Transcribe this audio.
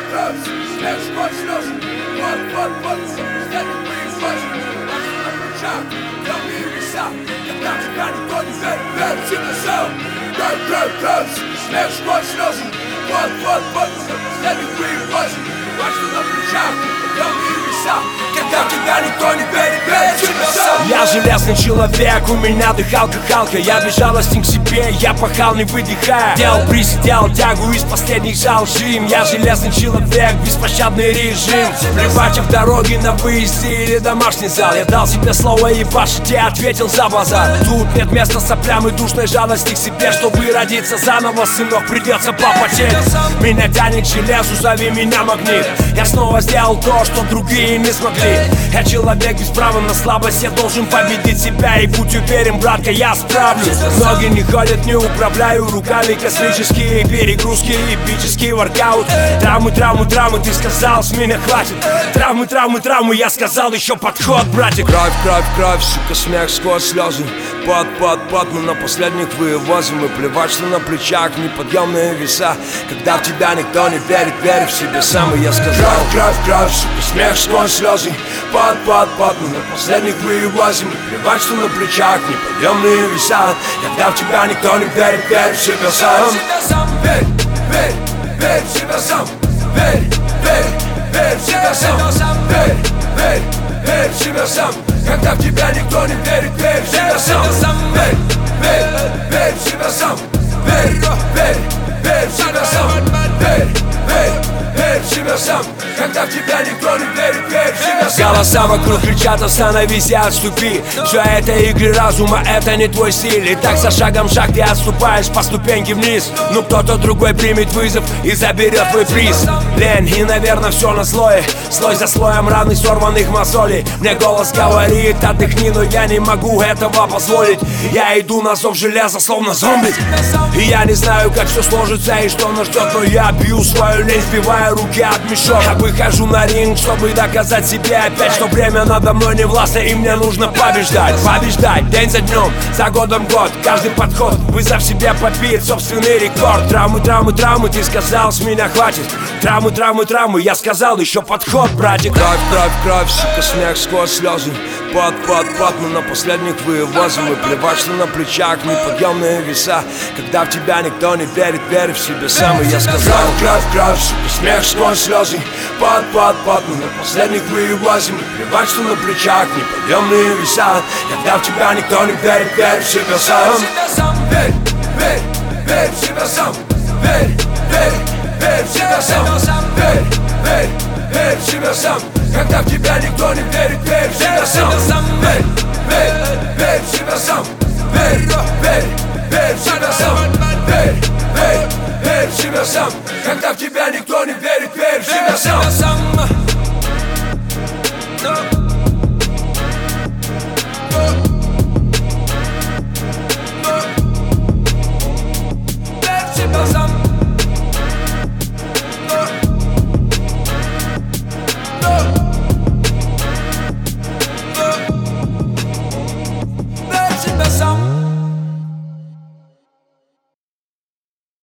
кровь, снег сквозь слезы. Вот, снежный пейзаж. На плечах темные веса, когда в тебя никто не верит, верит в себя сам. Кровь, снег сквозь слезы. Вот, снежный пейзаж. Башня на плечах, темные веса, когда в тебя никто не верит, верит в себя сам. Я железный человек, у меня дыхалка Халка. Я безжалостен к себе, я пахал не выдыхая. Делал присед, делал тягу, из последних жал жим. Я железный человек, беспощадный режим. Плевать в дороге на выезде или домашний зал. Я дал себе слово и пашите, ответил за базар. Тут нет места соплям и душной жалости к себе. Чтобы родиться заново, сынок, придется попотеть. Меня тянет к железу, зови меня магнит. Я снова сделал то, что другие не смогли. Я человек без права на слабость, я должен победить себя. И будь уверен, братка, я справлюсь. Ноги не ходят, не управляю руками. Космические перегрузки, эпический воркаут. Травмы, ты сказал, с меня хватит. Травмы, я сказал, еще подход, братик. Кровь, сука, смех сквозь слезы. Пот, мы на последних вывозим. И плевать, что на плечах неподъемные веса. Когда в тебя никто не верит, верь в себе сам. И я сказал, кровь, сука, смех сквозь слезы. Пот, мы на последних вывозим. И плевать, что на плечах неподъемные веса. Когда в тебя никто не верит, верь в себя сам. Верь в себя сам. Верь в себя сам. Верь в себя сам. Когда в тебя никто не верит, верь в себя сам. Верь в себя сам. Верь в себя сам. Верь в себя сам. Когда в тебя никто не верит, верь в себя сам. Голоса вокруг кричат, остановись и отступи. Все это игры разума, это не твой стиль. И так за шагом шаг ты отступаешь по ступеньке вниз. Но кто-то другой примет вызов и заберет твой приз. Лень и, наверное, все на слое. Слой за слоем раны сорванных мозолей. Мне голос говорит, отдохни, но я не могу этого позволить. Я иду на зов железа, словно зомби. И я не знаю, как все сложится и что нас ждет. Но я бью свою лень, сбивая руки от мешок. Я выхожу на ринг, чтобы доказать себе опять, что время надо мной не властно и мне нужно побеждать. Побеждать день за днем, за годом год. Каждый подход, вызов себе побить собственный рекорд. Травмы, ты сказал, с меня хватит. Травмы, я сказал, еще подход, братик. Кровь, сука, смех сквозь слезы. Пот, мы на последних вывозим. И плевать, что на плечах неподъемные веса. Когда в тебя никто не верит, верь в себя сам. И я сказал, кровь, сука, смех сквозь слезы. Пот, мы на последних вывозим. И плевать, что на плечах неподъемные веса. Когда в тебя никто не верит, верь в себя сам. Верь в себя сам. Верь в себя сам. Верь в себя сам. Когда в тебя никто не верит, верь в себя сам. Верь в себя сам. Верь в себя сам. Верь в себя сам. Когда в тебя никто не верит, верь в себя сам.